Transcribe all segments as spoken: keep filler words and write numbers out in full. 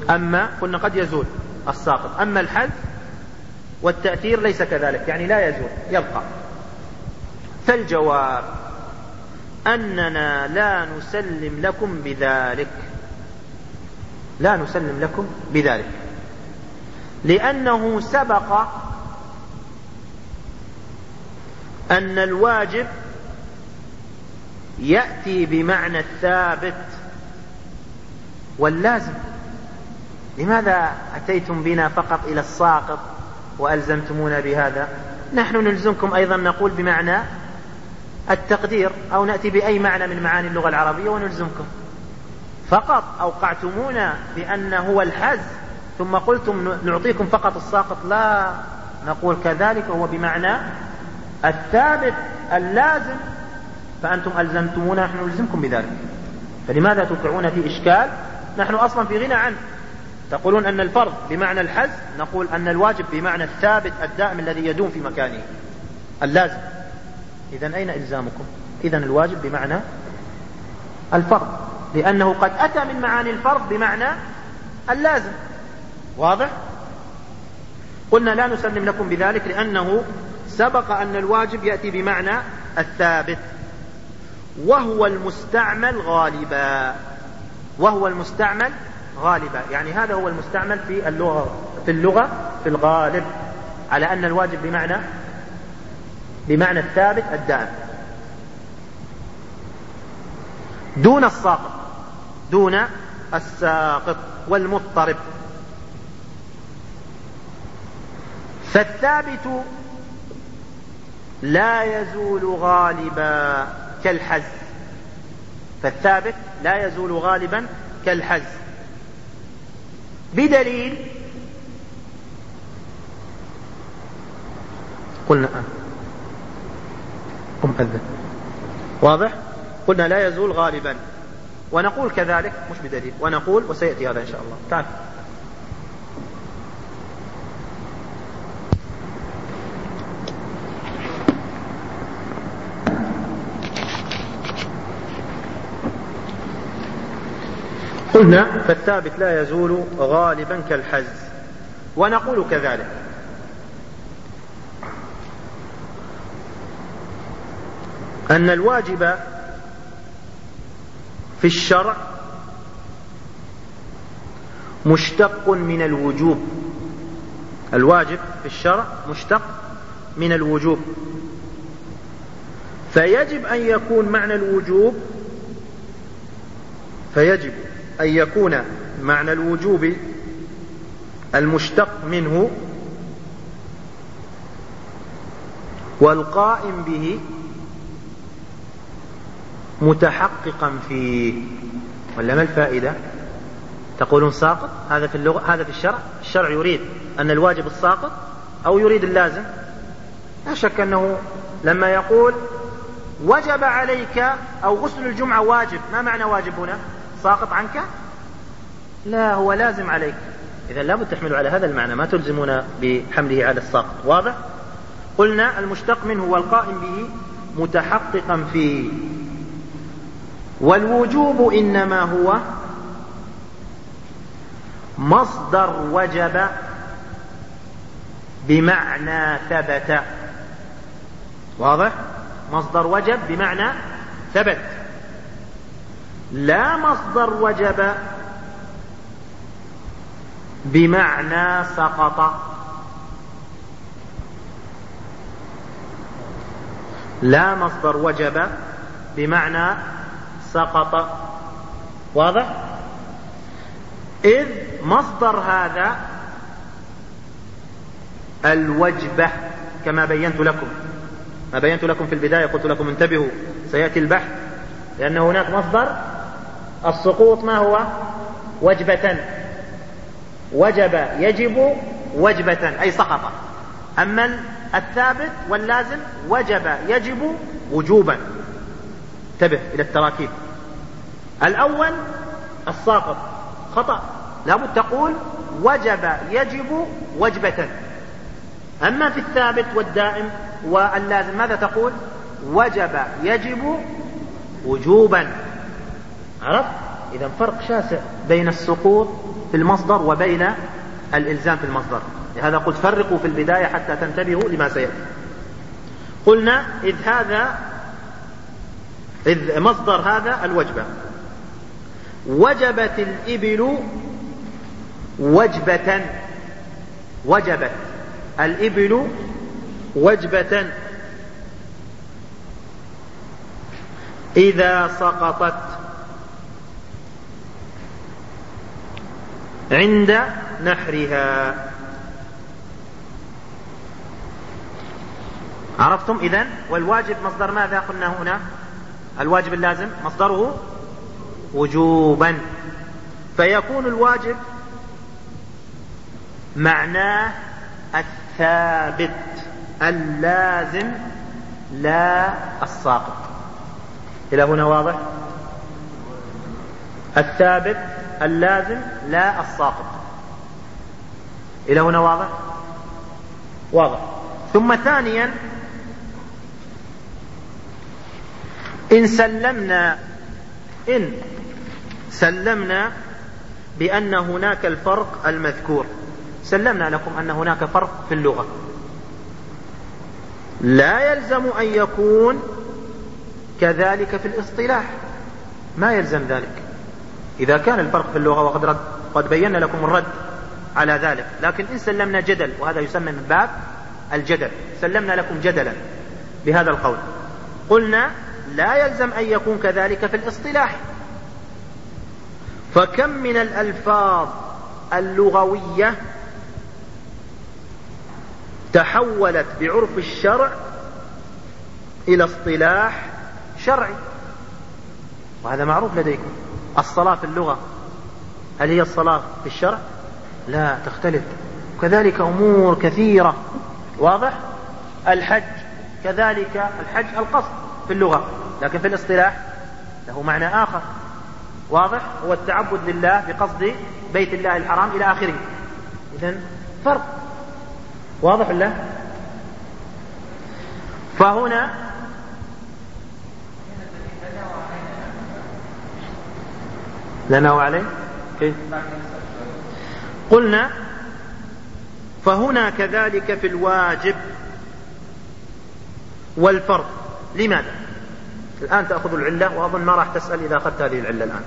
أما قلنا قد يزول الساقط، أما الحذف والتأثير ليس كذلك، يعني لا يزول يبقى. فالجواب أننا لا نسلم لكم بذلك، لا نسلم لكم بذلك، لأنه سبق أن الواجب يأتي بمعنى الثابت واللازم. لماذا أتيتم بنا فقط إلى الساقط وألزمتمونا بهذا؟ نحن نلزمكم أيضا نقول بمعنى التقدير، أو نأتي بأي معنى من معاني اللغة العربية ونلزمكم. فقط أوقعتمونا بأن هو الحز ثم قلتم نعطيكم فقط الساقط، لا نقول كذلك، هو بمعنى الثابت اللازم، فأنتم ألزمتمونا نحن نلزمكم بذلك. فلماذا توقعون في إشكال نحن أصلا في غنى عنه؟ تقولون أن الفرض بمعنى الحز، نقول أن الواجب بمعنى الثابت الدائم الذي يدوم في مكانه اللازم. إذن أين إلزامكم؟ إذن الواجب بمعنى الفرض، لأنه قد أتى من معاني الفرض بمعنى اللازم. واضح؟ قلنا لا نسلم لكم بذلك لأنه سبق أن الواجب يأتي بمعنى الثابت، وهو المستعمل غالبا، وهو المستعمل غالبا، يعني هذا هو المستعمل في اللغة في اللغة في الغالب، على أن الواجب بمعنى بمعنى الثابت الدائم دون الساقط، دون الساقط والمضطرب. فالثابت لا يزول غالبا كالحز، فالثابت لا يزول غالبا كالحز، بدليل قلنا قم أذن. واضح؟ قلنا لا يزول غالبا، ونقول كذلك مش بدليل، ونقول وسيأتي هذا إن شاء الله. تعال قلنا فالثابت لا يزول غالبا كالحز، ونقول كذلك. أن الواجب في الشرع مشتق من الوجوب، الواجب في الشرع مشتق من الوجوب، فيجب أن يكون معنى الوجوب فيجب أن يكون معنى الوجوب المشتق منه والقائم به متحققا فيه. ولا ما الفائدة؟ تقولون ساقط، هذا في اللغة، هذا في الشرع. الشرع يريد أن الواجب الساقط أو يريد اللازم؟ لا شك أنه لما يقول وجب عليك أو غسل الجمعة واجب، ما معنى واجب هنا؟ ساقط عنك؟ لا، هو لازم عليك. إذا لابد تحملوا على هذا المعنى، ما تلزمون بحمله على الساقط. واضح؟ قلنا المشتق منه والقائم به متحققا فيه. والوجوب إنما هو مصدر وجب بمعنى ثبت. واضح؟ مصدر وجب بمعنى ثبت، لا مصدر وجب بمعنى سقط. لا مصدر وجب بمعنى سقط. واضح؟ إذ مصدر هذا الوجبة، كما بينت لكم ما بينت لكم في البداية، قلت لكم انتبهوا سيأتي البحث، لأن هناك مصدر السقوط ما هو؟ وجبة. وجب يجب وجبة أي سقط. أما الثابت واللازم وجب يجب وجوبا. انتبه إلى التراكيب. الأول الساقط خطأ، لابد تقول وجب يجب وجبة. أما في الثابت والدائم واللازم ماذا تقول؟ وجب يجب وجوبا. عرفت؟ إذا فرق شاسع بين السقوط في في المصدر وبين الإلزام في المصدر. لهذا قلت فرقوا في البداية حتى تنتبهوا لما سيأتي. قلنا إذ هذا إذ مصدر هذا الوجبة. وجبت الإبل وجبة، وجبت الإبل وجبة إذا سقطت عند نحرها. عرفتم إذن؟ والواجب مصدر ماذا قلنا هنا؟ الواجب اللازم مصدره وجوبا، فيكون الواجب معناه الثابت اللازم لا الساقط. إلى هنا واضح؟ الثابت اللازم لا الساقط. إلى هنا واضح؟ واضح. ثم ثانيا إن سلمنا إن سلمنا بأن هناك الفرق المذكور، سلمنا لكم أن هناك فرق في اللغة، لا يلزم أن يكون كذلك في الاصطلاح، ما يلزم ذلك. إذا كان الفرق في اللغة وقد رد قد بينا لكم الرد على ذلك، لكن إن سلمنا جدل، وهذا يسمى من باب الجدل، سلمنا لكم جدلا بهذا القول، قلنا لا يلزم أن يكون كذلك في الاصطلاح. فكم من الألفاظ اللغوية تحولت بعرف الشرع إلى اصطلاح شرعي، وهذا معروف لديكم. الصلاة في اللغة هل هي الصلاة في الشرع؟ لا، تختلف. كذلك أمور كثيرة، واضح؟ الحج كذلك، الحج القصد في اللغة، لكن في الاصطلاح له معنى آخر، واضح؟ هو التعبد لله بقصد بيت الله الحرام إلى آخره. إذن فرق، واضح ولا؟ فهنا لنا وعليه كيف؟ قلنا فهنا كذلك في الواجب والفرض. لماذا؟ الآن تأخذ العلة، وأظن ما راح تسأل إذا أخذت هذه العلة الآن.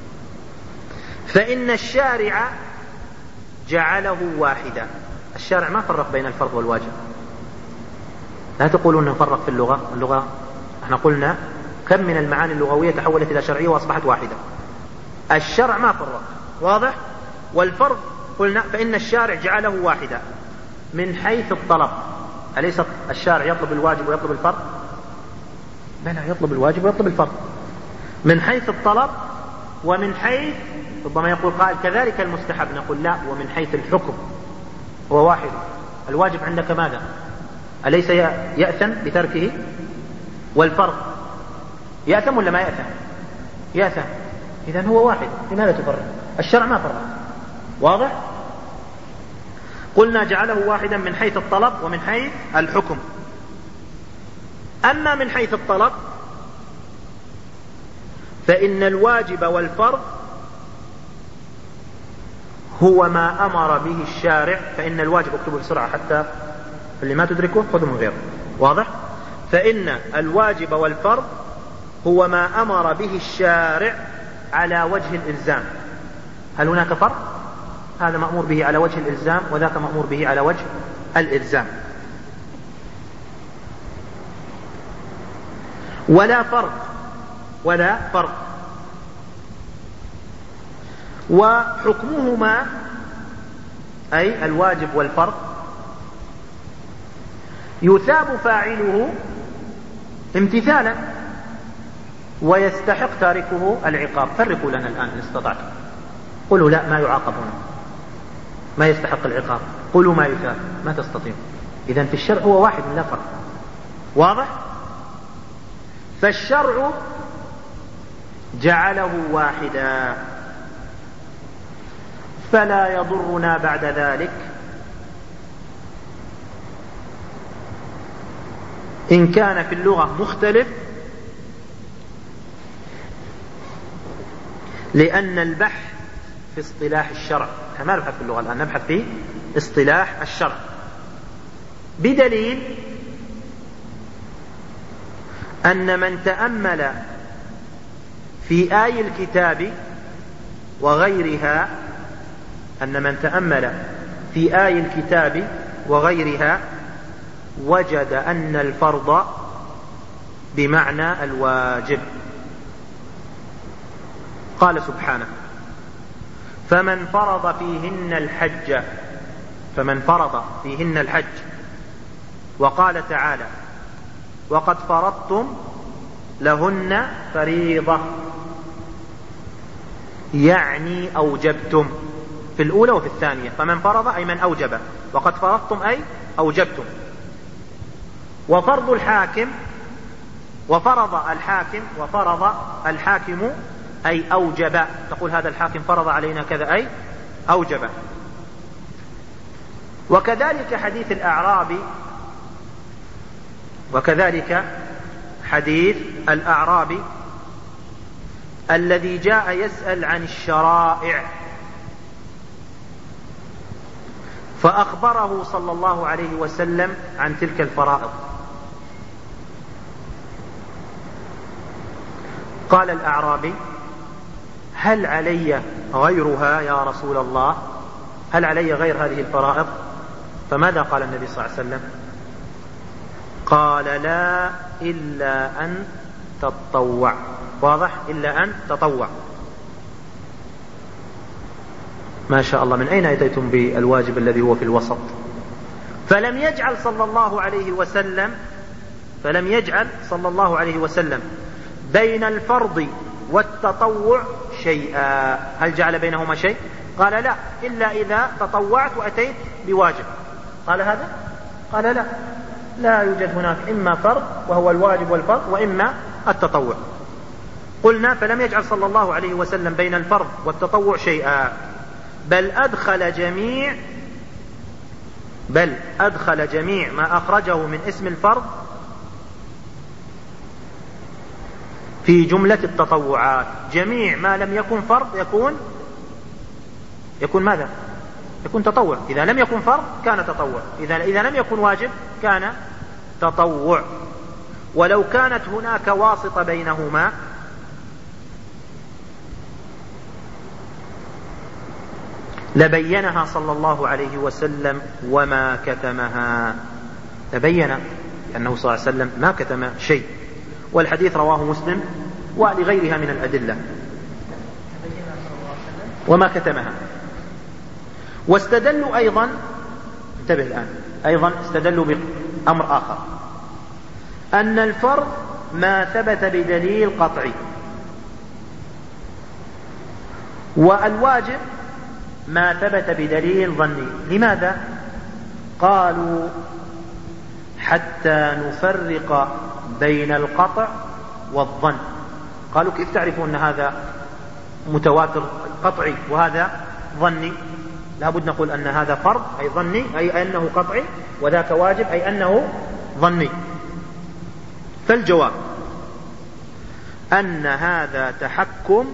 فإن الشارع جعله واحدا. الشارع ما فرق بين الفرض والواجب. لا تقولون نفرق في اللغة، اللغة احنا قلنا كم من المعاني اللغوية تحولت إلى شرعية وأصبحت واحدة. الشرع ما فرق، واضح؟ والفرض قلنا فإن الشارع جعله واحدا من حيث الطلب. أليس الشارع يطلب الواجب ويطلب الفرض؟ بلى، يطلب الواجب ويطلب الفرض من حيث الطلب ومن حيث، ربما يقول قائل كذلك المستحب، نقول لا، ومن حيث الحكم هو واحد. الواجب عندك ماذا؟ أليس يأثم بتركه؟ والفرض يأثم ولا ما يأثم؟ يأثم. إذن هو واحد، لماذا تفرق؟ الشرع ما فرق، واضح؟ قلنا جعله واحدا من حيث الطلب ومن حيث الحكم. أما من حيث الطلب فإن الواجب والفرض هو ما أمر به الشارع. فإن الواجب، اكتبوا بسرعة حتى اللي ما تدركه خذوا من غيره، واضح؟ فإن الواجب والفرض هو ما أمر به الشارع على وجه الإلزام. هل هناك فرق؟ هذا مأمور به على وجه الإلزام، وذاك مأمور به على وجه الإلزام. ولا فرق، ولا فرق. وحكمهما أي الواجب والفرض يثاب فاعله امتثالا ويستحق تاركه العقاب. فرقوا لنا الآن إن استطعتم. قولوا لا، ما يعاقب هنا، ما يستحق العقاب. قولوا ما يثاب، ما تستطيع. إذن في الشرع هو واحد لا فرق، واضح؟ فالشرع جعله واحدا، فلا يضرنا بعد ذلك إن كان في اللغة مختلف، لأن البحث في اصطلاح الشرع، ما نبحث في اللغة الآن، نبحث في اصطلاح الشرع، بدليل أن من تأمل في آي الكتاب وغيرها أن من تأمل في آي الكتاب وغيرها وجد أن الفرض بمعنى الواجب. قال سبحانه: فمن فرض فيهن الحج فمن فرض فيهن الحج وقال تعالى: وقد فرضتم لهن فريضة، يعني أوجبتم في الأولى وفي الثانية. فمن فرض أي من أوجب، وقد فرضتم أي أوجبتم. وفرض الحاكم وفرض الحاكم وفرض الحاكم أي أوجب، تقول هذا الحاكم فرض علينا كذا أي أوجب. وكذلك حديث الأعرابي وكذلك حديث الأعرابي الذي جاء يسأل عن الشرائع فأخبره صلى الله عليه وسلم عن تلك الفرائض. قال الأعرابي: هل علي غيرها يا رسول الله؟ هل علي غير هذه الفرائض؟ فماذا قال النبي صلى الله عليه وسلم؟ قال: لا، إلا أن تتطوع. واضح؟ إلا أن تطوع. ما شاء الله، من أين أتيتم بالواجب الذي هو في الوسط؟ فلم يجعل صلى الله عليه وسلم فلم يجعل صلى الله عليه وسلم بين الفرض والتطوع شيئا. هل جعل بينهما شيء؟ قال: لا، إلا إذا تطوعت وأتيت بواجب. قال هذا؟ قال: لا، لا يوجد هناك إما فرض وهو الواجب والفرض، وإما التطوع. قلنا: فلم يجعل صلى الله عليه وسلم بين الفرض والتطوع شيئا، بل أدخل جميع بل أدخل جميع ما أخرجه من اسم الفرض في جملة التطوعات. جميع ما لم يكن فرض يكون يكون ماذا؟ يكون تطوع. إذا لم يكن فرض كان تطوع، إذا إذا لم يكن واجب كان تطوع. ولو كانت هناك واسطة بينهما لبينها صلى الله عليه وسلم وما كتمها. تبين أنه صلى الله عليه وسلم ما كتم شيء، والحديث رواه مسلم ولغيرها من الأدلة. وما كتمها. واستدلوا أيضا، انتبه الآن، أيضا استدلوا بأمر آخر، أن الفرض ما ثبت بدليل قطعي، والواجب ما ثبت بدليل ظني. لماذا؟ قالوا: حتى نفرق بين القطع والظن. قالوا: كيف تعرفون أن هذا متواتر قطعي وهذا ظني؟ لابد نقول أن هذا فرض أي ظني أي أنه قطعي، وذاك واجب أي أنه ظني. فالجواب أن هذا تحكم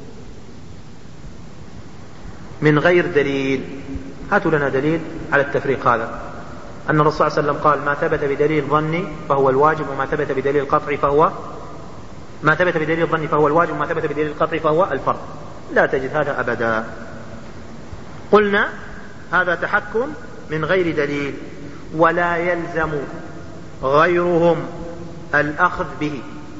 من غير دليل. هاتوا لنا دليل على التفريق هذا، أن الرسول صلى الله عليه وسلم قال: ما ثبت بدليل ظني فهو الواجب، وما ثبت بدليل قطعي فهو ما ثبت بدليل ظني فهو الواجب، وما ثبت بدليل قطعي فهو الفرض. لا تجد هذا أبدا. قلنا هذا تحكم من غير دليل، ولا يلزم غيرهم الأخذ به.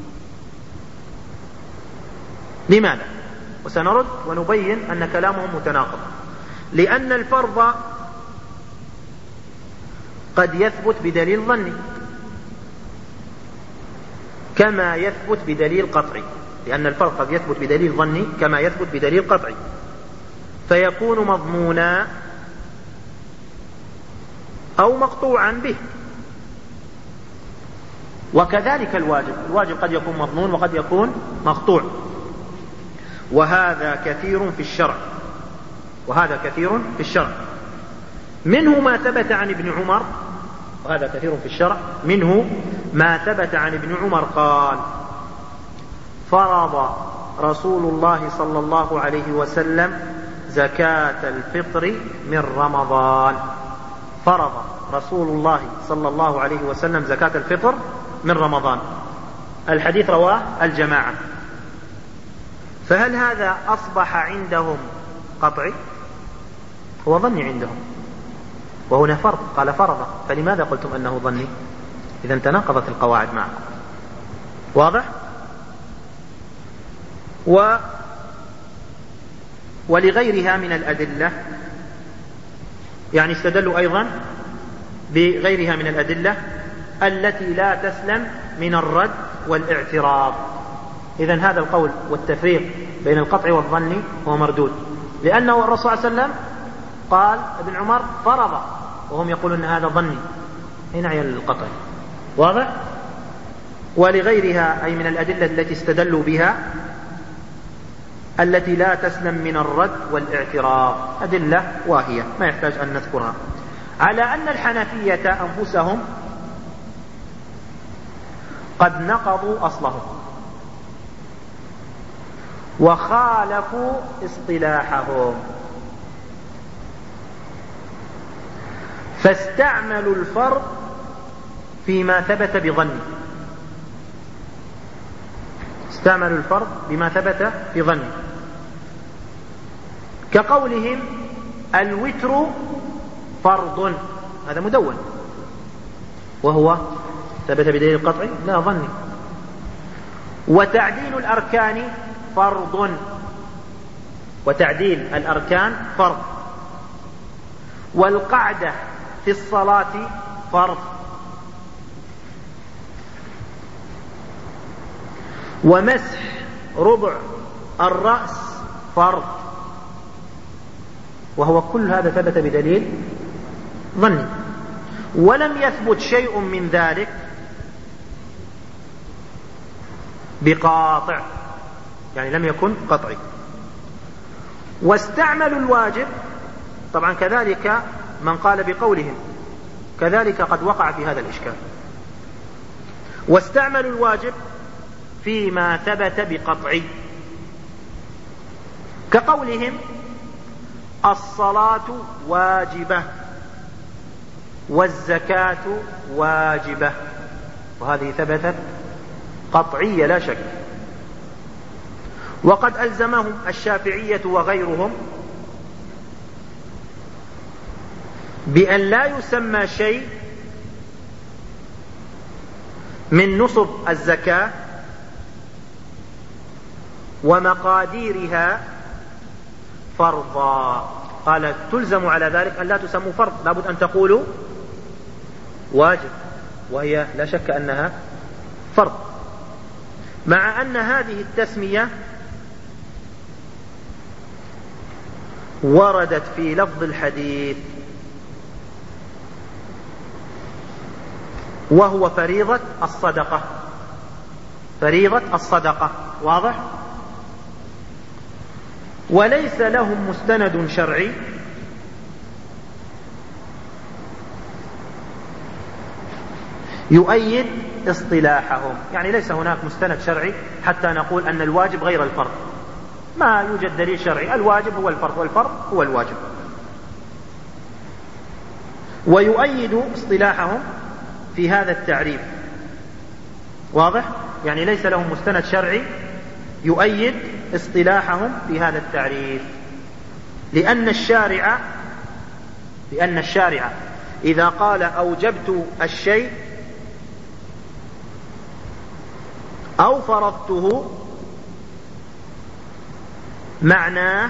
لماذا؟ وسنرد ونبين أن كلامهم متناقض. لأن الفرض قد يثبت بدليل ظني كما يثبت بدليل قطعي، لأن الفرض قد يثبت بدليل ظني كما يثبت بدليل قطعي، فيكون مضمونا أو مقطوعا به. وكذلك الواجب، الواجب قد يكون مضمون وقد يكون مقطوع، وهذا كثير في الشرع وهذا كثير في الشرع منه ما ثبت عن ابن عمر، وهذا كثير في الشرع منه ما ثبت عن ابن عمر قال: فرض رسول الله صلى الله عليه وسلم زكاة الفطر من رمضان. فرض رسول الله صلى الله عليه وسلم زكاة الفطر من رمضان. الحديث رواه الجماعة. فهل هذا أصبح عندهم قطعي؟ هو ظني عندهم، وهنا فرض، قال فرض، فلماذا قلتم أنه ظني؟ إذا تناقضت القواعد معكم. واضح؟ و ولغيرها من الأدلة، يعني استدلوا أيضا بغيرها من الأدلة التي لا تسلم من الرد والاعتراض. إذن هذا القول والتفريق بين القطع والظن هو مردود، لأنه الرسول صلى الله عليه وسلم قال ابن عمر فرض، وهم يقولون أن هذا ظني. هنا عين القطع. واضح؟ ولغيرها أي من الأدلة التي استدلوا بها التي لا تسلم من الرد والاعتراض، أدلة واهية ما يحتاج أن نذكرها، على أن الحنفية أنفسهم قد نقضوا أصلهم وخالفوا اصطلاحهم، فاستعملوا الفرض فيما ثبت بظن، استعملوا الفرض بما ثبت في ظن، كقولهم الوتر فرض، هذا مدون، وهو ثبت بدليل قطعي لا ظني. وتعديل الأركان فرض، وتعديل الأركان فرض. والقعدة في الصلاة فرض. ومسح ربع الرأس فرض، وهو كل هذا ثبت بدليل ظني. ولم يثبت شيء من ذلك بقاطع، يعني لم يكن قطعي. واستعملوا الواجب، طبعا كذلك من قال بقولهم كذلك قد وقع في هذا الإشكال. واستعملوا الواجب فيما ثبت بقطعي، كقولهم الصلاة واجبة والزكاة واجبة، وهذه ثبتت قطعية لا شك. وقد ألزمهم الشافعية وغيرهم بأن لا يسمى شيء من نصب الزكاة ومقاديرها فرضا. قال تلزم على ذلك أن لا تسموا فرض، لابد أن تقولوا واجب، وهي لا شك أنها فرض، مع أن هذه التسمية وردت في لفظ الحديث وهو فريضة الصدقة، فريضة الصدقة. واضح؟ وليس لهم مستند شرعي يؤيد اصطلاحهم، يعني ليس هناك مستند شرعي حتى نقول أن الواجب غير الفرض، ما يوجد دليل شرعي، الواجب هو الفرض والفرض هو الواجب. ويؤيد اصطلاحهم في هذا التعريف. واضح؟ يعني ليس لهم مستند شرعي يؤيد اصطلاحهم في هذا التعريف، لأن الشارع لأن الشارع إذا قال أوجبت الشيء أو فرضته معناه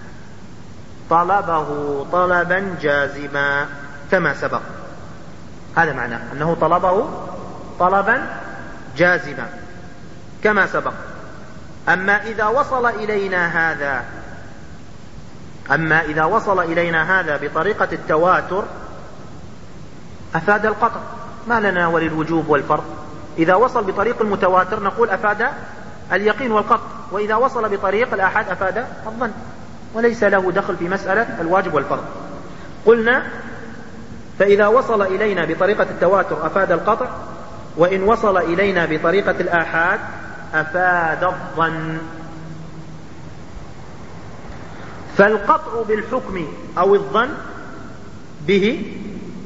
طلبه طلبا جازما كما سبق، هذا معناه أنه طلبه طلبا جازما كما سبق. أما إذا وصل إلينا هذا أما إذا وصل إلينا هذا بطريقة التواتر أفاد القطع، ما لنا وللوجوب والفرض. إذا وصل بطريق المتواتر نقول أفاد اليقين والقطع، وإذا وصل بطريق الآحاد أفاد الظن، وليس له دخل في مسألة الواجب والفرض. قلنا فإذا وصل إلينا بطريقة التواتر أفاد القطع، وإن وصل إلينا بطريقة الآحاد أفاد الظن. فالقطع بالحكم أو الظن به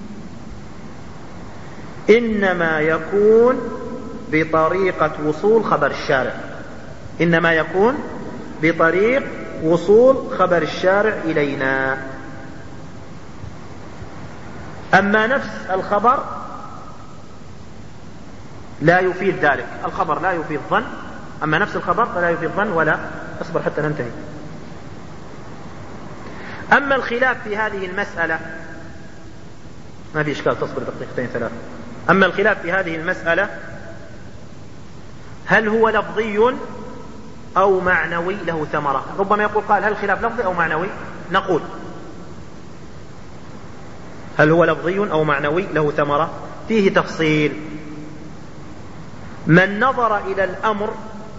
إنما يكون بطريقة وصول خبر الشارع إنما يكون بطريق وصول خبر الشارع إلينا. أما نفس الخبر لا يفيد ذلك، الخبر لا يفيد ظن، أما نفس الخبر فلا يفيد ظن ولا اصبر حتى ننتهي. أما الخلاف في هذه المسألة ما في إشكال، تصبر دقيقتين ثلاثة. أما الخلاف في هذه المسألة هل هو لفظي أو معنوي له ثمرة؟ ربما يقول قال هل الخلاف لفظي أو معنوي؟ نقول هل هو لفظي أو معنوي له ثمرة؟ فيه تفصيل. من نظر إلى الأمر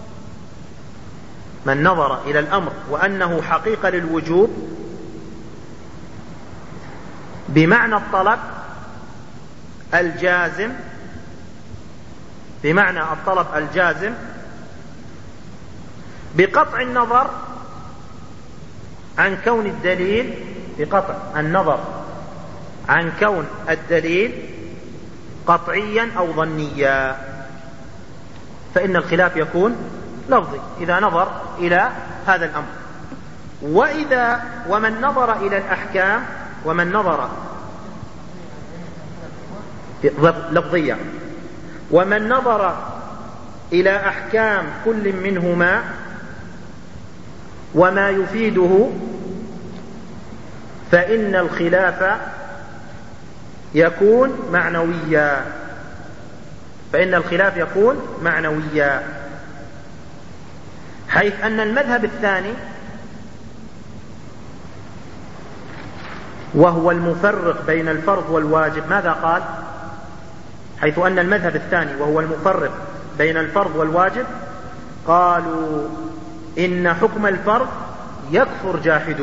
من نظر إلى الأمر وأنه حقيقة للوجوب بمعنى الطلب الجازم بمعنى الطلب الجازم بقطع النظر عن كون الدليل بقطع النظر عن كون الدليل قطعيا أو ظنيا، فإن الخلاف يكون لفظي إذا نظر إلى هذا الأمر. وإذا ومن نظر إلى الأحكام ومن نظر لفظية ومن نظر إلى أحكام كل منهما وما يفيده فإن الخلاف يكون معنويا فإن الخلاف يكون معنويا حيث أن المذهب الثاني وهو المفرق بين الفرض والواجب ماذا قال؟ حيث أن المذهب الثاني وهو المفرق بين الفرض والواجب قالوا إن حكم الفرض يكفر جاحده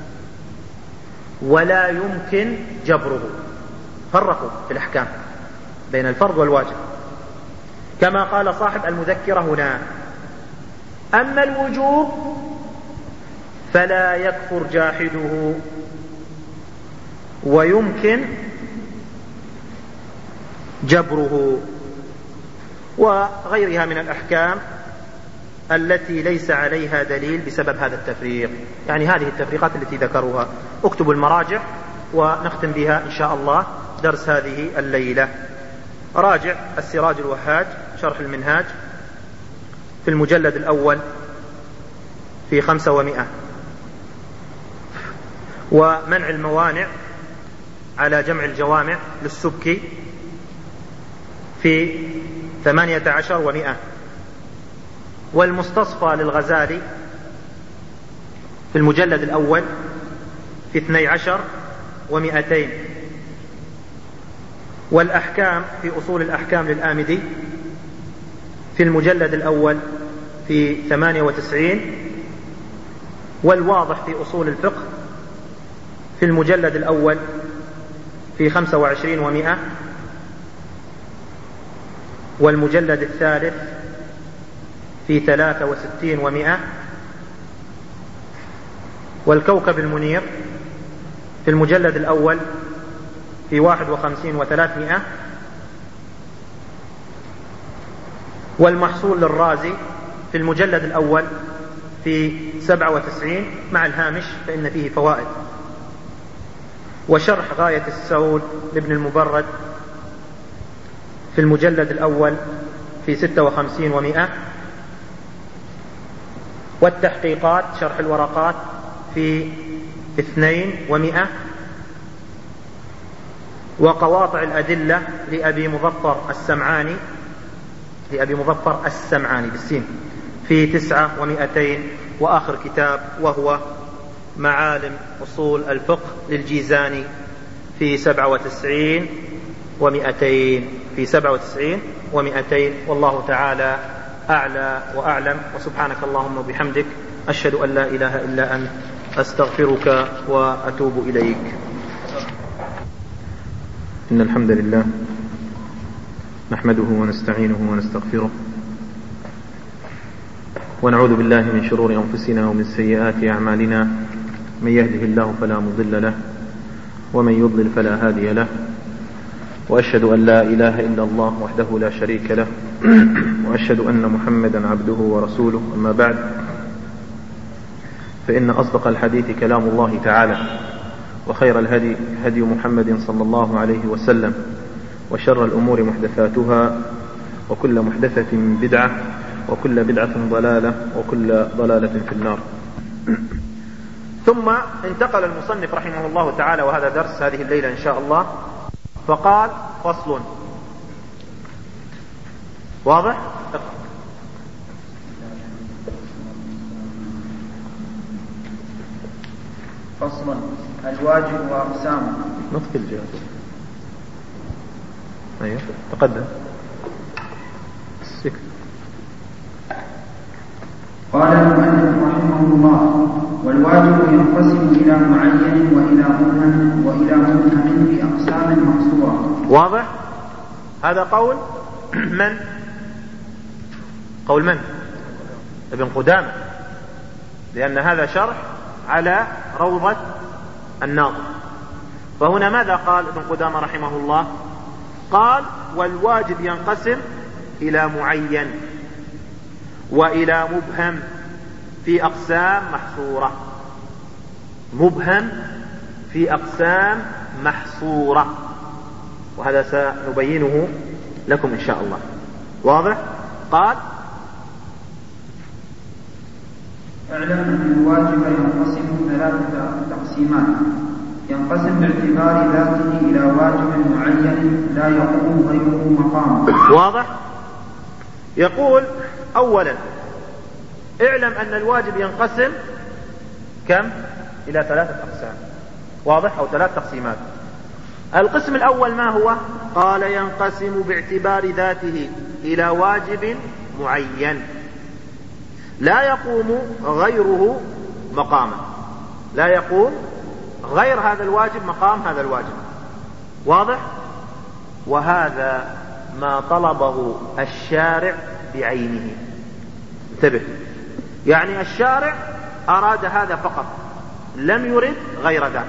ولا يمكن جبره. فرقوا في الأحكام بين الفرض والواجب كما قال صاحب المذكرة هنا. أما الوجوب فلا يكفر جاحده ويمكن جبره، وغيرها من الأحكام التي ليس عليها دليل بسبب هذا التفريق. يعني هذه التفريقات التي ذكروها اكتبوا المراجع ونختم بها إن شاء الله درس هذه الليلة. راجع السراج الوهاج شرح المنهاج في المجلد الأول في خمسة ومئة، ومنع الموانع على جمع الجوامع للسبكي في ثمانية عشر ومئة، والمستصفى للغزالي في المجلد الأول في اثني عشر ومئتين، والأحكام في أصول الأحكام للآمدي في المجلد الأول في ثمانية وتسعين، والواضح في أصول الفقه في المجلد الأول في خمسة وعشرين ومئة، والمجلد الثالث في ثلاثة وستين ومئة، والكوكب المنير في المجلد الأول في واحد وخمسين وثلاثمائة، والمحصول للرازي في المجلد الأول في سبعة وتسعين مع الهامش فإن فيه فوائد، وشرح غاية السعود لابن المبرد في المجلد الأول في ستة وخمسين ومئة، والتحقيقات شرح الورقات في اثنين ومئة، وقواطع الأدلة لأبي مظفر السمعاني لأبي مظفر السمعاني بالسين في تسعة ومئتين، وآخر كتاب وهو معالم أصول الفقه للجيزاني في سبعة وتسعين ومئتين في سبعة وتسعين ومئتين. والله تعالى أعلى وأعلم، وسبحانك اللهم وبحمدك أشهد أن لا إله إلا أنت أستغفرك وأتوب إليك. إن الحمد لله نحمده ونستعينه ونستغفره ونعوذ بالله من شرور أنفسنا ومن سيئات أعمالنا، من يهده الله فلا مضل له ومن يضلل فلا هادي له، وأشهد أن لا إله إلا الله وحده لا شريك له، وأشهد أن محمدا عبده ورسوله. أما بعد، فإن أصدق الحديث كلام الله تعالى، وخير الهدي هدي محمد صلى الله عليه وسلم، وشر الأمور محدثاتها، وكل محدثة بدعة، وكل بدعة ضلالة، وكل ضلالة في النار. ثم انتقل المصنف رحمه الله تعالى، وهذا درس هذه الليلة إن شاء الله، فقال: فصل. واضح؟ فصل. الواجب وأقسامه. نطق الجهة. أيوه تقدم. السكت. قال المؤلف رحمه الله: والواجب ينقسم إلى معين وإلى مبهم وإلى مبهم بأقسام محصورة. واضح؟ هذا قول من؟ قول من؟ ابن قدامة، لأن هذا شرح على روضة الناظم. فهنا ماذا قال ابن قدامة رحمه الله؟ قال: والواجب ينقسم إلى معين وإلى مبهم في أقسام محصورة. مبهم في أقسام محصورة، وهذا سنبينه لكم إن شاء الله. واضح؟ قال: اعلم أن الواجب ينقسم ثلاثة تقسيمات. ينقسم باعتبار ذاته إلى واجب معين لا يقوم غيره مقامه. واضح؟ يقول: أولا اعلم أن الواجب ينقسم كم؟ إلى ثلاثة أقسام. واضح؟ أو ثلاث تقسيمات. القسم الأول ما هو؟ قال: ينقسم باعتبار ذاته إلى واجب معين لا يقوم غيره مقاما. لا يقوم غير هذا الواجب مقام هذا الواجب. واضح؟ وهذا ما طلبه الشارع بعينه. انتبه، يعني الشارع أراد هذا فقط، لم يرد غير ذاك.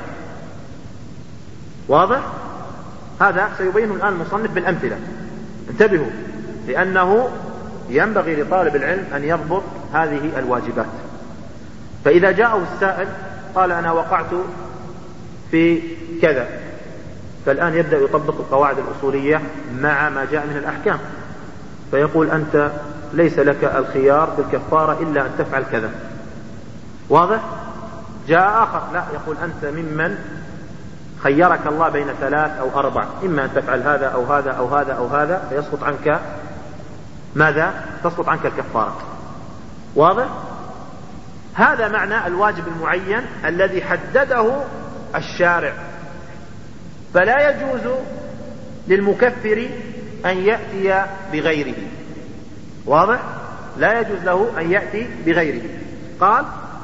واضح؟ هذا سيبينه الآن المصنف بالأمثلة. انتبهوا، لأنه ينبغي لطالب العلم أن يضبط هذه الواجبات. فإذا جاءه السائل قال: أنا وقعت في كذا، فالآن يبدأ يطبق القواعد الأصولية مع ما جاء من الأحكام، فيقول: أنت ليس لك الخيار بالكفارة إلا أن تفعل كذا. واضح؟ جاء آخر لا، يقول: أنت ممن خيرك الله بين ثلاث أو أربع، إما أن تفعل هذا أو هذا أو هذا أو هذا، فيسقط عنك ماذا؟ تسقط عنك الكفارة. واضح؟ هذا معنى الواجب المعين الذي حدده الشارع، فلا يجوز للمكفر أن يأتي بغيره. واضح؟ لا يجوز له أن يأتي بغيره. قال: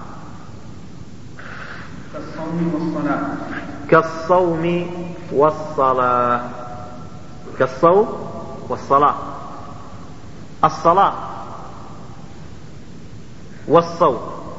كالصوم والصلاة. كالصوم والصلاة. كالصوم والصلاة. الصلاة والصوم.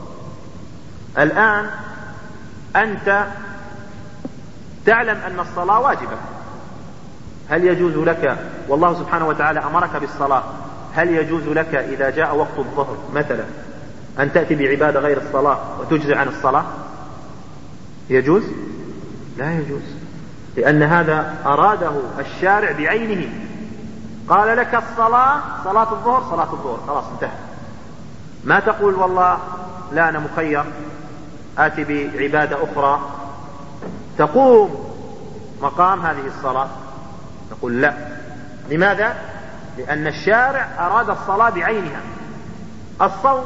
الآن أنت تعلم أن الصلاة واجبة، هل يجوز لك، والله سبحانه وتعالى أمرك بالصلاة، هل يجوز لك إذا جاء وقت الظهر مثلا أن تأتي بعبادة غير الصلاة وتجزي عن الصلاة؟ يجوز؟ لا يجوز، لأن هذا أراده الشارع بعينه. قال لك الصلاة صلاة الظهر صلاة الظهر، خلاص انتهى. ما تقول والله لا أنا مخير آتي بعبادة أخرى تقوم مقام هذه الصلاة. نقول لا. لماذا؟ لأن الشارع أراد الصلاة بعينها. الصوم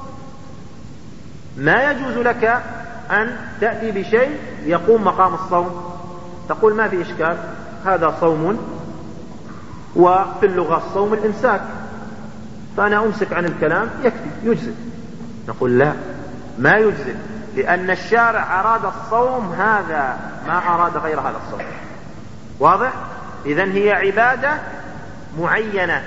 ما يجوز لك أن تأتي بشيء يقوم مقام الصوم. تقول ما في إشكال، هذا صوم، وفي اللغة الصوم الإمساك، فأنا أمسك عن الكلام يكفي يجزئ. نقول لا، ما يجزئ، لأن الشارع أراد الصوم هذا، ما أراد غير هذا الصوم. واضح؟ إذن هي عبادة معينة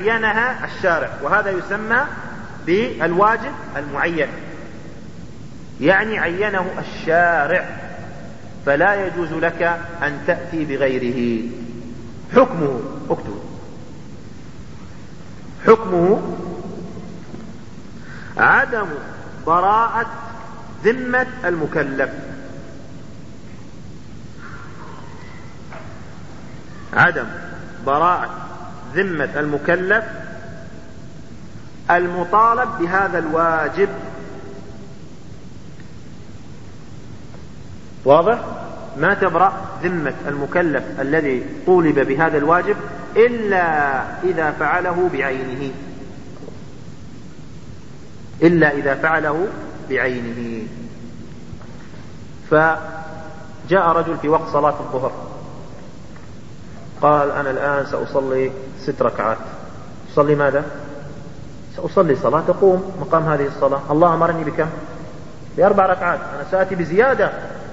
عينها الشارع، وهذا يسمى بالواجب المعين. يعني عينه الشارع، فلا يجوز لك أن تأتي بغيره. حكمه، اكتب، حكمه عدم براءة ذمة المكلف، عدم براءة ذمة المكلف المطالب بهذا الواجب. واضح؟ ما تبرأ ذمة المكلف الذي طولب بهذا الواجب إلا إذا فعله بعينه، إلا إذا فعله بعينه. فجاء رجل في وقت صلاة الظهر قال أنا الآن سأصلي ست ركعات. أصلي ماذا؟ سأصلي صلاة تقوم مقام هذه الصلاة. الله أمرني بكم؟ بأربع ركعات، أنا سأتي بزيادة.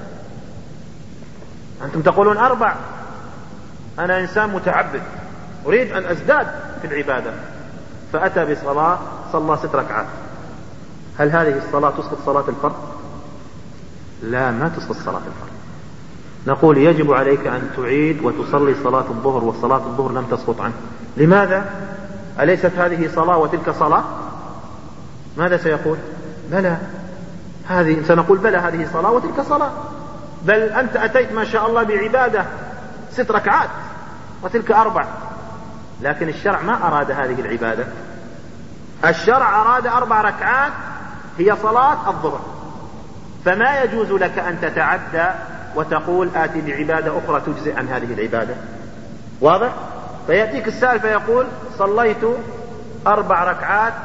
أنتم تقولون أربع، أنا إنسان متعبد أريد أن أزداد في العبادة، فأتى بصلاة صلى ست ركعات. هل هذه الصلاة تسقط صلاة الفرض؟ لا، ما تسقط صلاة الفرض. نقول يجب عليك أن تعيد وتصلي صلاة الظهر، وصلاة الظهر لم تسقط عنه. لماذا؟ أليست هذه صلاة وتلك صلاة؟ ماذا سيقول؟ بلى، هذه سنقول بلى هذه صلاة وتلك صلاة، بل أنت أتيت ما شاء الله بعبادة ست ركعات وتلك أربع، لكن الشرع ما أراد هذه العبادة. الشرع أراد أربع ركعات هي صلاة الظهر، فما يجوز لك أن تتعدى وتقول آتي بعبادة أخرى تجزئ عن هذه العبادة. واضح؟ فيأتيك السائل فيقول صليت أربع ركعات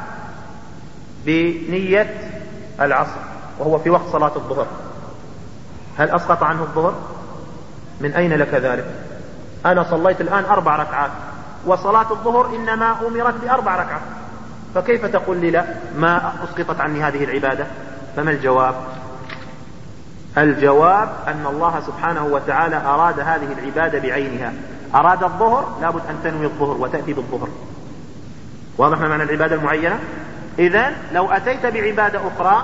بنية العصر وهو في وقت صلاة الظهر، هل أسقط عنه الظهر؟ من أين لك ذلك؟ أنا صليت الآن أربع ركعات وصلاة الظهر إنما أمرت بأربع ركعات، فكيف تقول لي لا ما أسقطت عني هذه العبادة؟ فما الجواب؟ الجواب أن الله سبحانه وتعالى أراد هذه العبادة بعينها. أراد الظهر لابد أن تنوي الظهر وتأتي بالظهر. واضح ما معنى العبادة المعينة؟ إذن لو أتيت بعبادة أخرى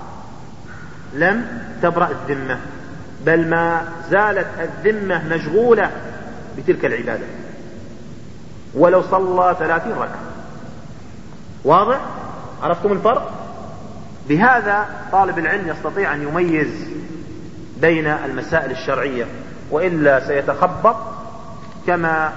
لم تبرأ الذمة، بل ما زالت الذمة مشغولة بتلك العبادة ولو صلى ثلاثين ركعة. واضح؟ عرفتم الفرق؟ بهذا طالب العلم يستطيع أن يميز بين المسائل الشرعية، وإلا سيتخبط كما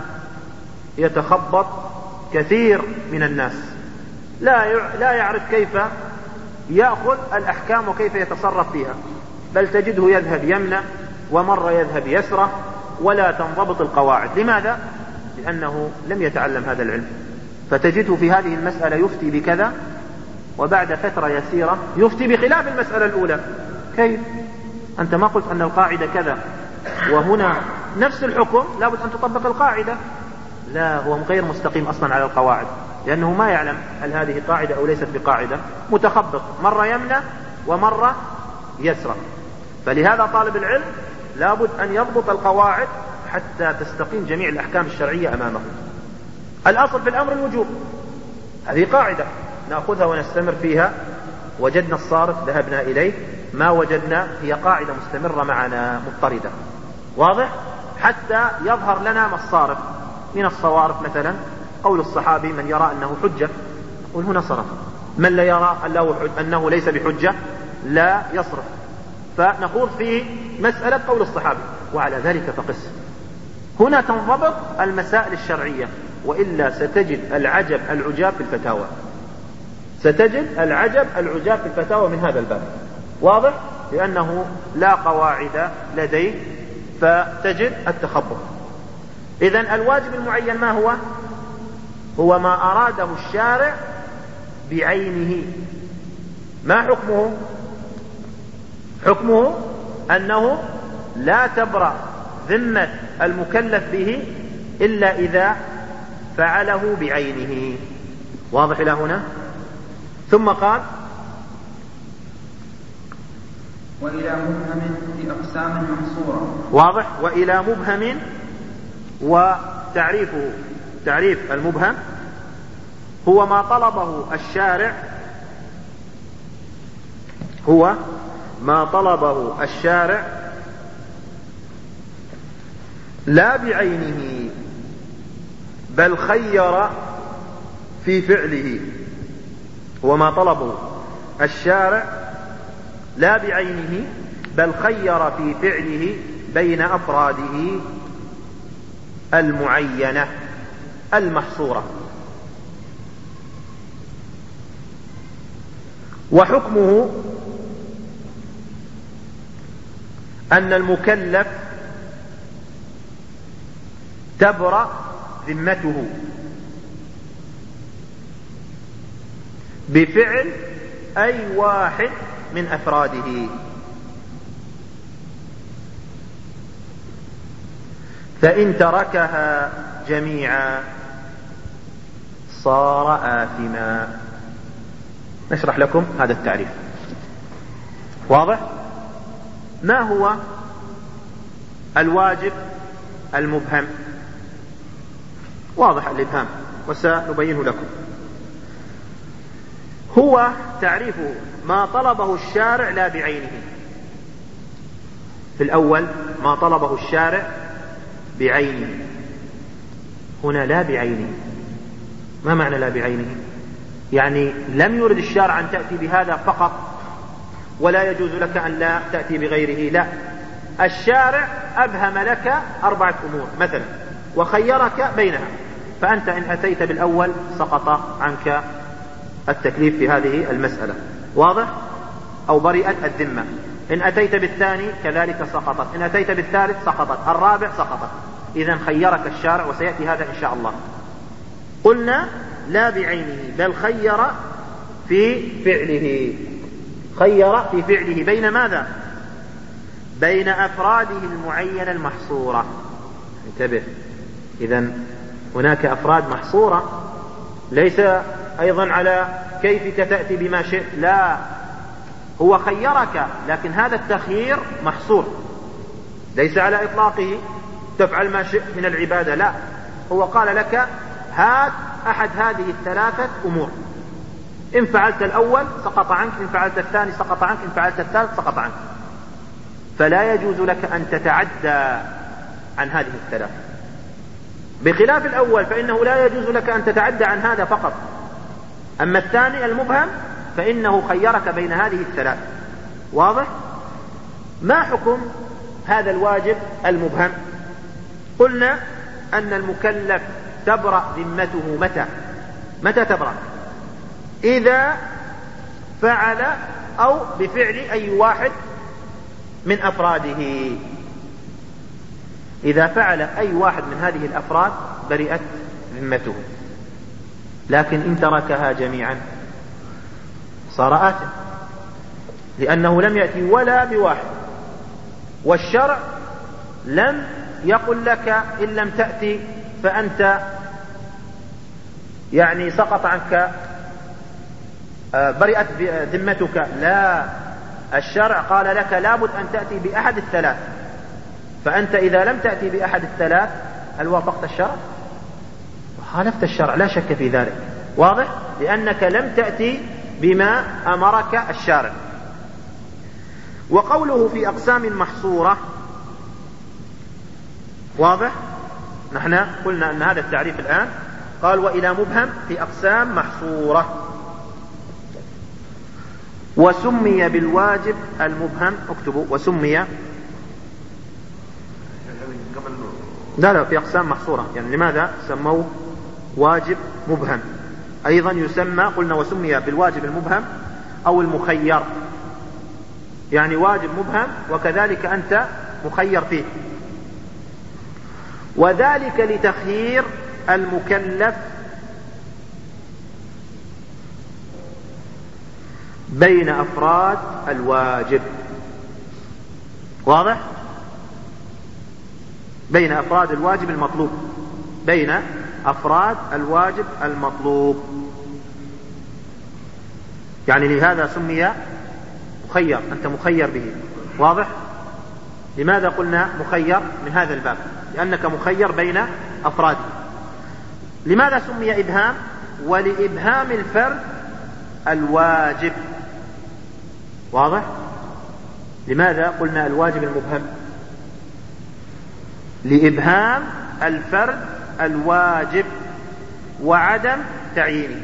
يتخبط كثير من الناس، لا لا يعرف كيف يأخذ الأحكام وكيف يتصرف فيها، بل تجده يذهب يمنى ومرة يذهب يسرى ولا تنضبط القواعد. لماذا؟ لأنه لم يتعلم هذا العلم، فتجده في هذه المسألة يفتي بكذا وبعد فترة يسيرة يفتي بخلاف المسألة الأولى. كيف؟ أنت ما قلت أن القاعدة كذا وهنا نفس الحكم لابد أن تطبق القاعدة؟ لا، هو غير مستقيم أصلا على القواعد، لأنه ما يعلم هل هذه قاعدة أو ليست بقاعدة، متخبط مرة يمنى ومرة يسرى. فلهذا طالب العلم لابد أن يضبط القواعد حتى تستقيم جميع الأحكام الشرعية أمامه. الأصل في الأمر الوجوب، هذه قاعدة نأخذها ونستمر فيها. وجدنا الصارف ذهبنا إليه، ما وجدنا هي قاعدة مستمرة معنا مضطردة. واضح؟ حتى يظهر لنا ما الصارف. من الصوارف مثلا قول الصحابي من يرى أنه حجة قل هنا صرف، من لا يرى أنه ليس بحجة لا يصرف. فنقول في مسألة قول الصحابي وعلى ذلك فقس. هنا تنضبط المسائل الشرعية، وإلا ستجد العجب العجاب في الفتاوى، ستجد العجب العجاب في الفتاوى من هذا الباب. واضح؟ لأنه لا قواعد لديه فتجد التخبط. إذن الواجب المعين ما هو؟ هو ما أراده الشارع بعينه. ما حكمه؟ حكمه أنه لا تبرأ ذمة المكلف به إلا إذا فعله بعينه. واضح إلى هنا؟ ثم قال وإلى مبهم بأقسام محصورة. واضح؟ وإلى مبهم. وتعريفه تعريف المبهم هو ما طلبه الشارع، هو ما طلبه الشارع لا بعينه بل خير في فعله. وما طلبه الشارع لا بعينه بل خير في فعله بين أفراده المعينة المحصورة. وحكمه أن المكلف تبرأ ذمته بفعل أي واحد من أفراده، فإن تركها جميعا صار آثما. نشرح لكم هذا التعريف. واضح؟ ما هو الواجب المبهم؟ واضح الإبهام وسنبينه لكم. هو تعريفه ما طلبه الشارع لا بعينه. في الأول ما طلبه الشارع بعينه، هنا لا بعينه. ما معنى لا بعينه؟ يعني لم يرد الشارع أن تأتي بهذا فقط ولا يجوز لك أن لا تأتي بغيره، لا، الشارع أبهم لك أربعة أمور مثلا وخيرك بينها، فأنت إن أتيت بالأول سقط عنك التكليف في هذه المسألة. واضح؟ أو برئت الذمة. إن أتيت بالثاني كذلك سقطت، إن أتيت بالثالث سقطت، الرابع سقطت. إذن خيرك الشارع، وسيأتي هذا إن شاء الله. قلنا لا بعينه بل خير في فعله. خير في فعله بين ماذا؟ بين أفراده المعينة المحصورة. انتبه، إذن هناك أفراد محصورة، ليس أيضا على كيفك تأتي بما شئت، لا، هو خيرك، لكن هذا التخيير محصور، ليس على إطلاقه تفعل ما شئت من العبادة، لا، هو قال لك هات أحد هذه الثلاثة أمور، إن فعلت الأول سقط عنك، إن فعلت الثاني سقط عنك، إن فعلت الثالث سقط عنك. فلا يجوز لك أن تتعدى عن هذه الثلاثة، بخلاف الأول فإنه لا يجوز لك أن تتعدى عن هذا فقط. أما الثاني المبهم فإنه خيرك بين هذه الثلاث. واضح؟ ما حكم هذا الواجب المبهم؟ قلنا أن المكلف تبرأ ذمته متى؟ متى تبرأ؟ إذا فعل أو بفعل أي واحد من أفراده. إذا فعل أي واحد من هذه الأفراد برئت ذمته، لكن إن تركها جميعا صار آثم، لأنه لم يأتي ولا بواحد، والشرع لم يقل لك إن لم تأتي فأنت يعني سقط عنك برئت ذمتك، لا، الشرع قال لك لابد أن تأتي بأحد الثلاث، فأنت إذا لم تأتي بأحد الثلاث هل وافقت الشرع؟ خالفت الشرع، لا شك في ذلك. واضح؟ لأنك لم تأتي بما أمرك الشارع. وقوله في أقسام محصورة، واضح؟ نحن قلنا أن هذا التعريف الآن قال وإلى مبهم في أقسام محصورة. وسمي بالواجب المبهم، اكتبوا وسمي، لا لا في أقسام محصورة، يعني لماذا سموه واجب مبهم؟ أيضا يسمى، قلنا وسمي بالواجب المبهم أو المخير، يعني واجب مبهم وكذلك أنت مخير فيه، وذلك لتخيير المكلف بين أفراد الواجب. واضح؟ بين أفراد الواجب المطلوب، بين أفراد الواجب المطلوب، يعني لهذا سمي مخير، أنت مخير به. واضح؟ لماذا قلنا مخير من هذا الباب؟ لأنك مخير بين أفراده. لماذا سمي إبهام؟ ولإبهام الفرد الواجب. واضح؟ لماذا قلنا الواجب المبهم؟ لإبهام الفرد الواجب وعدم تعيينه.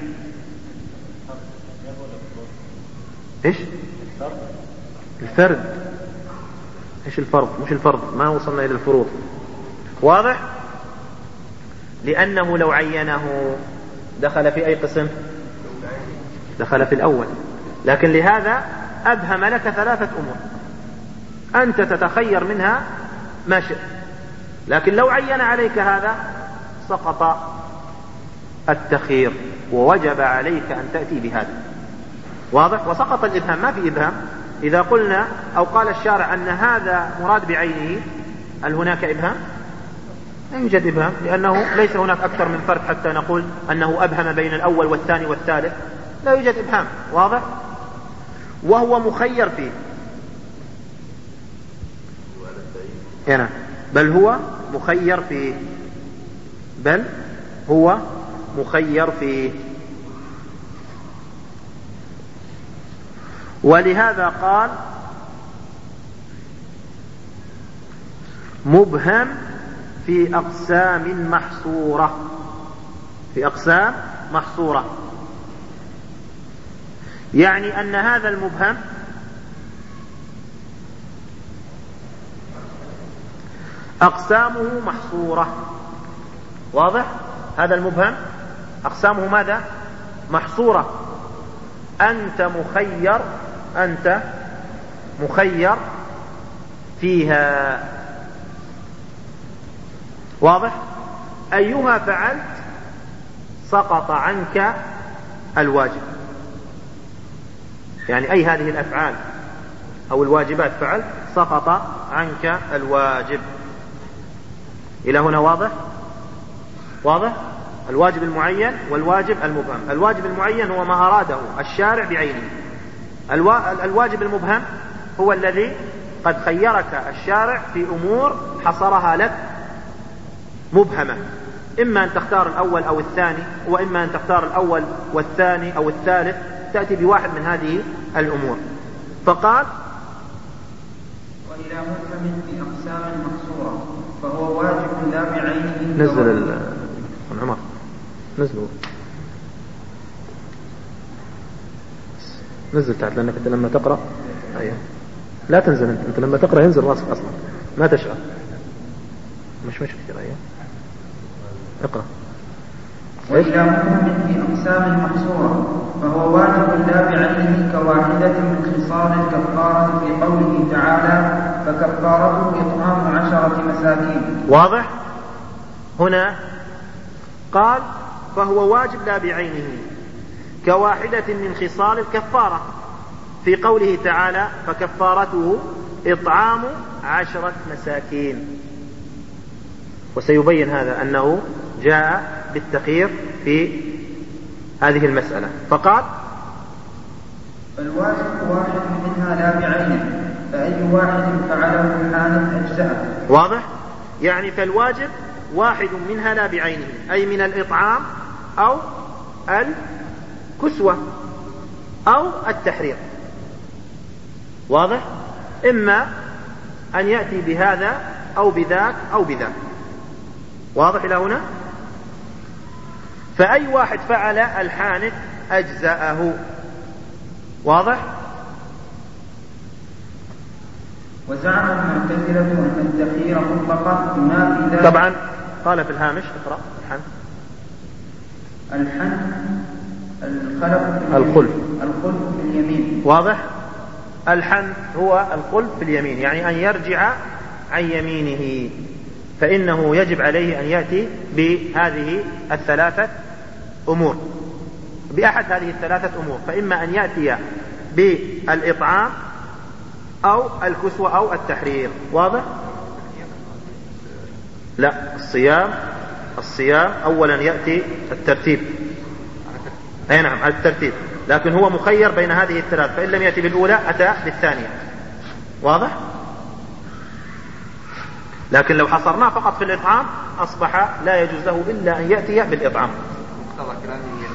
إيش؟ الفرد. إيش الفرد؟ مش الفرد، ما وصلنا إلى الفروض. واضح؟ لأنه لو عينه دخل في أي قسم؟ دخل في الأول. لكن لهذا أبهم لك ثلاثة أمور أنت تتخير منها ما شئت، لكن لو عين عليك هذا سقط التخيير ووجب عليك أن تأتي بهذا. واضح؟ وسقط الإبهام، ما في إبهام. إذا قلنا أو قال الشارع أن هذا مراد بعينه، هل هناك إبهام؟ لا يوجد إبهام، لأنه ليس هناك أكثر من فرد حتى نقول أنه أبهم بين الأول والثاني والثالث. لا يوجد إبهام. واضح؟ وهو مخير فيه هنا، بل هو مخير فيه بل هو مخير فيه ولهذا قال مبهم في أقسام محصورة. في أقسام محصورة يعني أن هذا المبهم أقسامه محصورة. واضح؟ هذا المبهم أقسامه ماذا؟ محصورة. أنت مخير أنت مخير فيها. واضح؟ أيها فعلت سقط عنك الواجب، يعني أي هذه الأفعال أو الواجبات فعلت سقط عنك الواجب. إلى هنا واضح؟ واضح؟ الواجب المعين والواجب المبهم. الواجب المعين هو ما أراده الشارع بعينه. الواجب المبهم هو الذي قد خيرك الشارع في أمور حصرها لك مبهمة، إما أن تختار الأول أو الثاني، وإما أن تختار الأول والثاني أو الثالث، تأتي بواحد من هذه الأمور. فقال وإلى مبهم في أقسام محصورة فهو واجب لا بعينه. نزل ال عمر نزلوا نزل تحت، لأنك أنت لما تقرأ أيه. لا تنزل أنت. أنت لما تقرأ ينزل راسك أصلا ما تشعر. مش مش كثير. أيه اقرأ. وإلى مبهم في أقسام محصورة فهو واجب لا بعينه كواحدة من خصال الكفارة في قوله تعالى فكفارته إطعام عشرة مساكين. واضح؟ هنا قال فهو واجب لا بعينه كواحدة من خصال الكفارة في قوله تعالى فكفارته إطعام عشرة مساكين. وسيبين هذا أنه جاء بالتخيير في هذه المسألة. فقال فالواجب واحد منها لا بعينه فأي واحد فعله الحانث أجزاء. واضح؟ يعني فالواجب واحد منها لا بعينه، أي من الإطعام أو الكسوة أو التحرير. واضح؟ إما أن يأتي بهذا أو بذاك أو بذاك. واضح إلى هنا؟ فأي واحد فعل الحانث أجزاءه. واضح؟ وزعم المعتزلة أن التخيير مطلقا بما في ذلك. طبعا قال في الهامش اقرأ الحنث. الحنث الخلف في الخلف الخلف في اليمين. واضح؟ الحنث هو الخلف في اليمين، يعني أن يرجع عن يمينه، فإنه يجب عليه أن يأتي بهذه الثلاثة أمور، بأحد هذه الثلاثة أمور، فإما أن يأتي بالإطعام أو الكسوة أو التحرير. واضح؟ لا، الصيام الصيام أولا يأتي الترتيب. أي نعم الترتيب، لكن هو مخير بين هذه الثلاث، فإن لم يأتي بالأولى أتى بالثانية. واضح؟ لكن لو حصرناه فقط في الإطعام أصبح لا يجوز له إلا أن يأتي بالإطعام.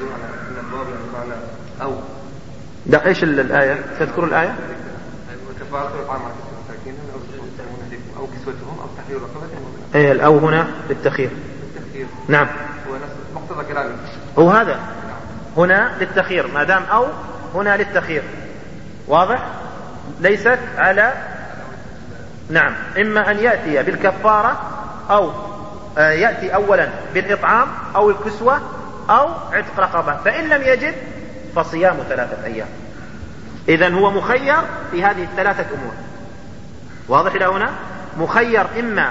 أو ده إيش الآية؟ تذكر الآية؟ أو كسوتهم أو تحرير رقبة. إيه الأو هنا للتخيير. نعم. هو مقتضى كلامه. هو هذا. هنا للتخيير ما دام أو هنا للتخيير. واضح؟ ليست على نعم إما أن يأتي بالكفارة أو يأتي أولا بالإطعام أو الكسوة أو عتق رقبة، فإن لم يجد فصيام ثلاثة أيام. إذن هو مخير في هذه الثلاثة أمور. واضح إلى هنا؟ مخير إما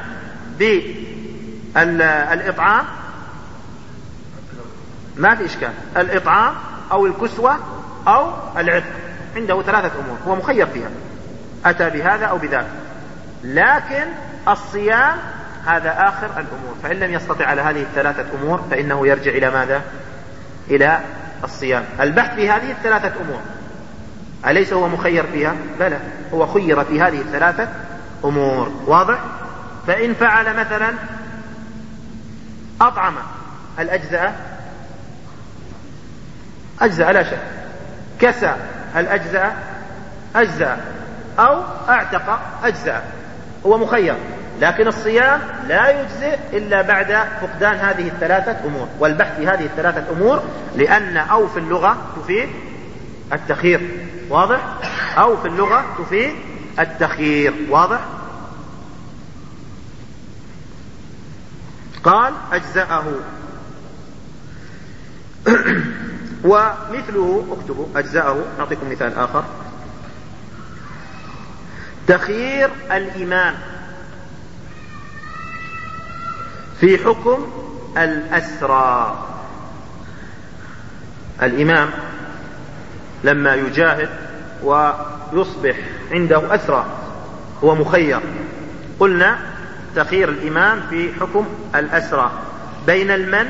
بالإطعام ما في إشكال، الإطعام أو الكسوة أو العتق، عنده ثلاثة أمور هو مخير فيها، أتى بهذا أو بذاك. لكن الصيام هذا آخر الأمور، فإن لم يستطع على هذه الثلاثة أمور فإنه يرجع إلى ماذا؟ إلى الصيام. البحث في هذه الثلاثة أمور، أليس هو مخير فيها؟ بلى، هو خير في هذه الثلاثة أمور. واضح؟ فإن فعل مثلا أطعم الأجزاء أجزاء لا شك، كسى الأجزاء أجزاء، أو أعتق أجزاء، هو مخير. لكن الصيام لا يجزئ إلا بعد فقدان هذه الثلاثة أمور والبحث في هذه الثلاثة أمور، لأن أو في اللغة تفيد التخيير. واضح؟ أو في اللغة تفيد التخيير. واضح؟ قال أجزأه. ومثله اكتبوا أجزأه. نعطيكم مثال آخر: تخيير الإمام في حكم الأسرى. الإمام لما يجاهد ويصبح عنده أسرى هو مخير. قلنا تخيير الإمام في حكم الأسرى بين المن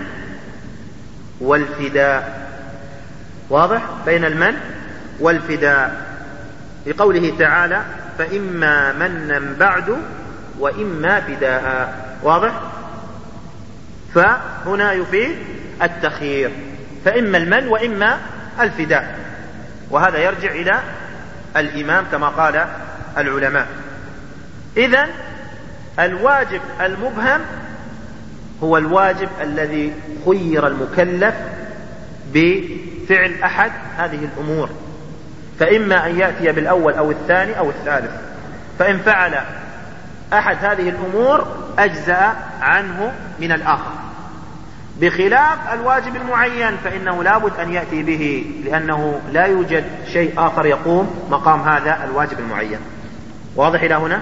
والفداء. واضح؟ بين المن والفداء، لقوله تعالى: فإما منا بعد وإما فداء. واضح؟ فهنا يفيد التخيير، فإما المن وإما الفداء، وهذا يرجع إلى الإمام كما قال العلماء. إذن الواجب المبهم هو الواجب الذي خير المكلف بفعل أحد هذه الأمور، فإما أن يأتي بالأول أو الثاني أو الثالث، فإن فعل أحد هذه الأمور أجزأ عنه من الآخر، بخلاف الواجب المعين فإنه لا بد أن يأتي به، لأنه لا يوجد شيء آخر يقوم مقام هذا الواجب المعين. واضح إلى هنا؟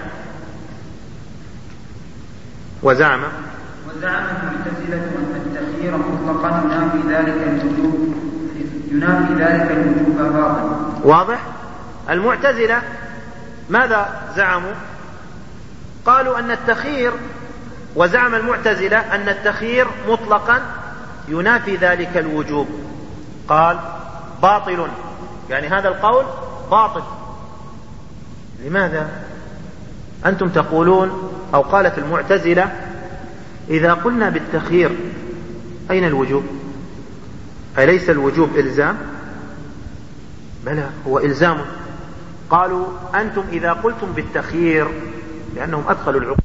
وزعم وزعم المعتزلة أن التخيير مطلقا ينافي ذلك الوجوب ينافي ذلك الوجوب باطلا. واضح؟ المعتزلة ماذا زعموا؟ قالوا أن التخيير، وزعم المعتزلة أن التخيير مطلقا ينافي ذلك الوجوب. قال باطل، يعني هذا القول باطل. لماذا؟ أنتم تقولون أو قالت المعتزلة: إذا قلنا بالتخيير أين الوجوب؟ أليس الوجوب إلزام؟ بلى، هو إلزام. قالوا أنتم إذا قلتم بالتخيير، لأنهم أدخلوا العقول